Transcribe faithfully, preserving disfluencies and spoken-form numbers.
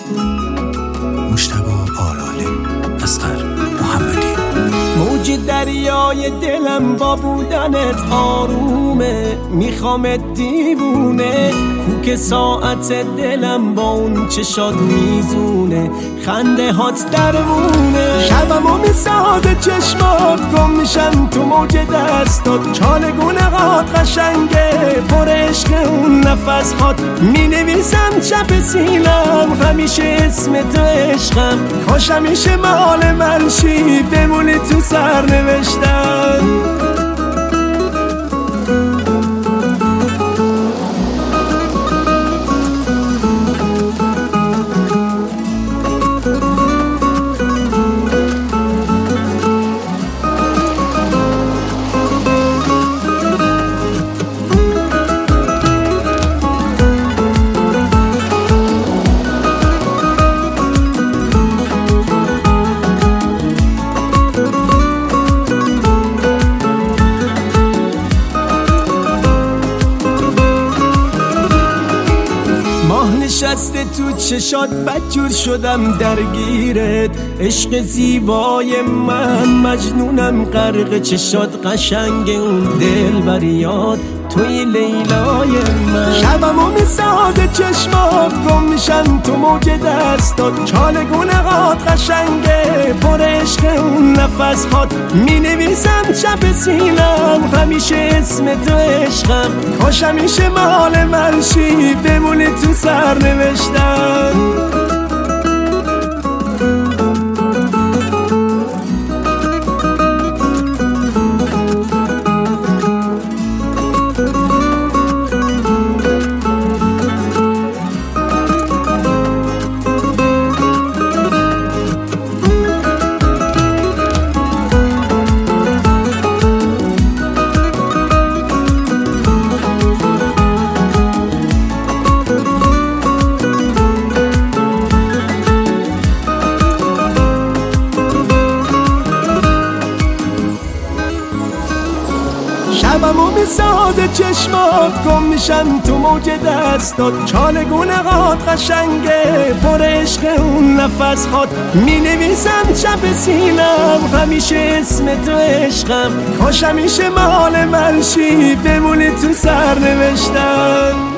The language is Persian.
مجتبی آلاله، اصغر محمدی. موج دریای دلم با بودنت آرومه، میخوامت دیوونه، کوک ساعت دلم با اون چشات میزونه، خنده هات درمونه. شبمو میساده چشمات، گم میشم تو موج دستات، چالگونه هات قشنگه، پر عشق اون نفس هات، مینویسم چپ سینم همیشه اسم تو عشقم، کاش همیشه مال من شی بمونی تو سر نوشتم. نشسته تو چشات بدجور شدم درگیرت، عشق زیبای من مجنونم غرق چشات، قشنگ اون دل بریاد توی لیلای من. شبمو میساده چشمات، گم میشم تو موج دستات، چالگونه هات قشنگه، پر عشق اون نفس هات، مینویسم چپ سینم همیشه اسم تو عشقم، کاش همیشه مال من شی بمونی تو سر نوشتم. شبمو میساده چشمات، گم میشم تو موج دستات، چالگونه هات قشنگه، پر عشق اون نفس هات، مینویسم چپ سینم همیشه اسم تو عشقم، کاش همیشه مال من شی بمونی تو سر نوشتم.